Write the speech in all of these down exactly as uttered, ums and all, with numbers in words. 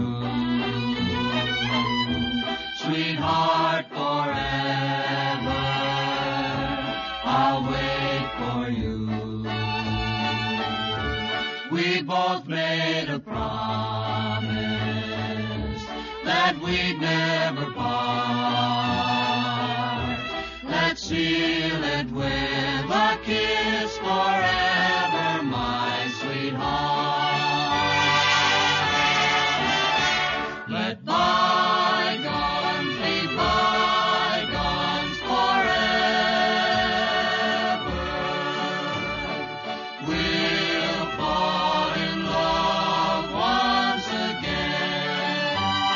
Sweetheart, forever I'll wait for you. We both made a promise that we'd never part. Let's seal it with a kiss forever, my sweetheart. Let bygones be bygones forever. We'll fall in love once again.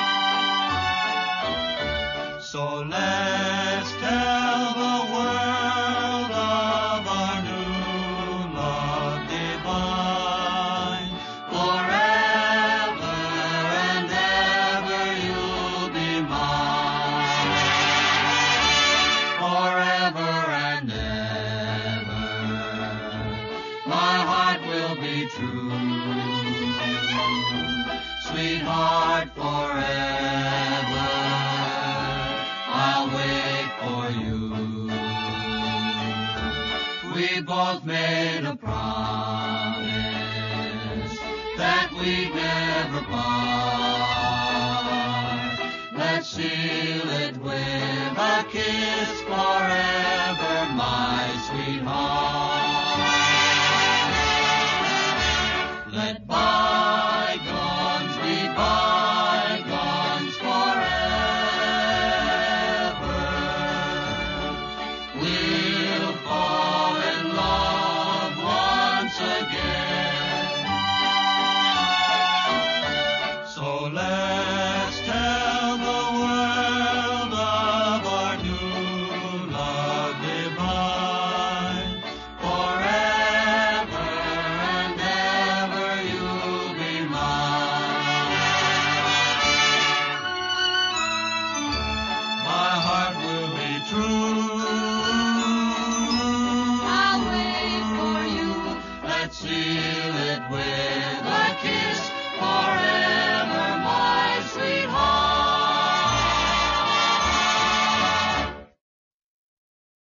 So let's tell the world of our new love divine. Forever and ever you'll be mine. Forever and ever my heart will be true. Sweetheart, forever I'll wait for you. We both made a promise that we'd never part. Let's seal it with a kiss forever, my sweetheart. Let bygones be bygones forever. We'll fall in love once again. So let's tell the world of our new love divine. Forever and ever you'll be mine. My heart will be true. I'll wait for you. Let's seal it with